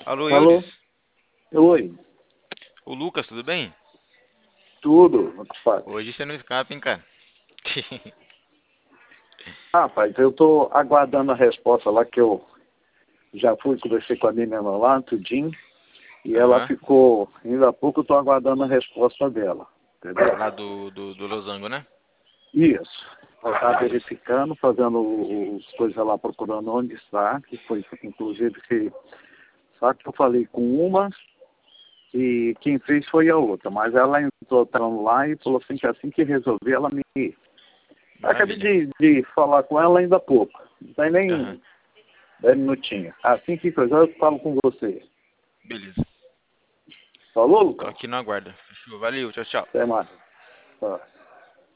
Alô, Eudes? Alô? Oi, O Lucas, tudo bem? tudo, rapaz. Hoje você não escapa, hein, cara? Rapaz, eu tô aguardando a resposta lá que eu já fui, conversei com a menina lá, tudinho, e ela Aham. ficou, ainda há pouco eu tô aguardando a resposta dela, entendeu? Lá do Losango, né? Isso. Ela tá Beleza. verificando, fazendo os coisas lá, procurando onde está, que foi, inclusive, só que eu falei com uma e quem fez foi a outra, mas ela entrou lá e falou assim que resolver, ela me. Acabei Maravilha. de falar com ela ainda há pouco. Não tem Aham. nem 10 minutinhos. Assim que coisa, eu falo com você. Beleza. Falou, Tô Lucas? aqui no aguardo. Fechou. Valeu, tchau, tchau. Até mais. Tá.